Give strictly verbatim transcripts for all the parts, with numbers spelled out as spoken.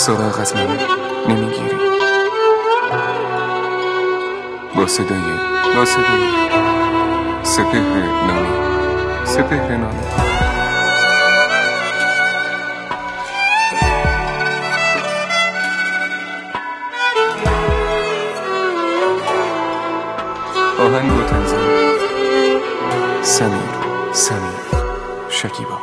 سراغ از من نمیگیری، با صدای با صدای سپهر نامی سپهر نامی آهنگ و تنظیم سمیر سمیر شکیبا.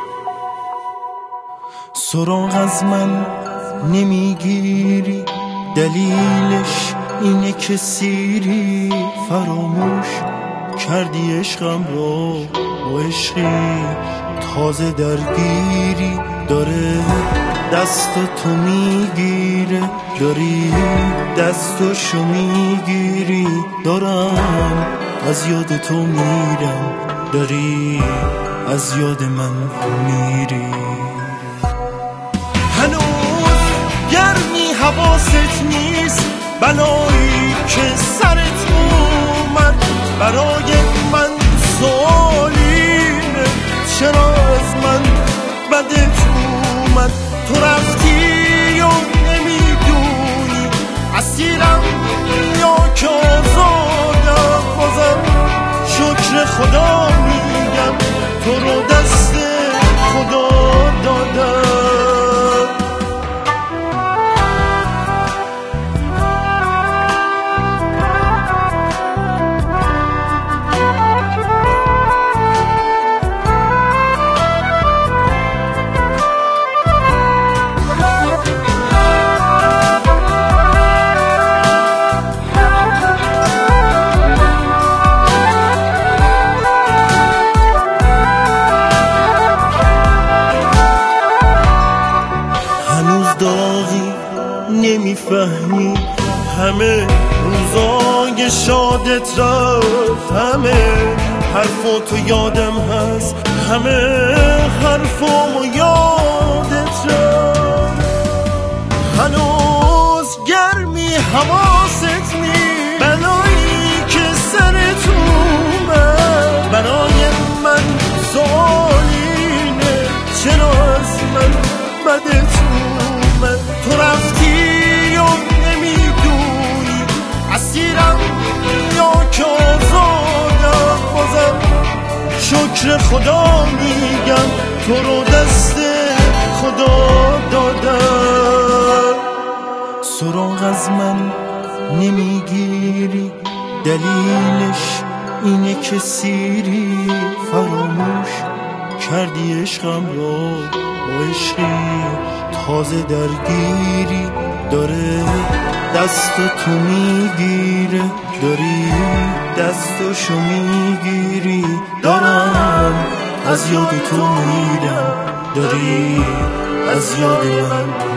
سراغ از من نمیگیری، دلیلش اینه که سیری، فراموش کردی عشقم رو با عشقی تازه درگیری، داره دست تو میگیره، داری دستشو میگیری، دارم از یاد تو میرم، داری از یاد من میری. هنوز گرمی حواست نیست، بلایی که سرت اومد برای من سوالینه، چرا از من بدت اومد؟ تو رفتی و نمیدونی اسیرم یا که آزادم، بازم شکر خدا میگم تو رو دست خدا دادم. داغی نمیفهمی همه روزای شادت رفت، همه حرفاتو یادم هست، همه حرفامو یادت رفت. هنوز گرمی حواست نیست، بلایی که سرت اومد برای من سوالینه، چرا از من بدت اومد؟ تو رفتی و نمیدونی اسیرم یا که آزادم، بازم شکر خدا میگم تو رو دست خدا دادم. سراغ از من نمیگیری، دلیلش اینه که سیری، فراموش کردی عشقم رو با عشقی تازه درگیری، داره دست تو میگیره، داری دستشو میگیری، دارم از یاد تو میرم، داری از یاد من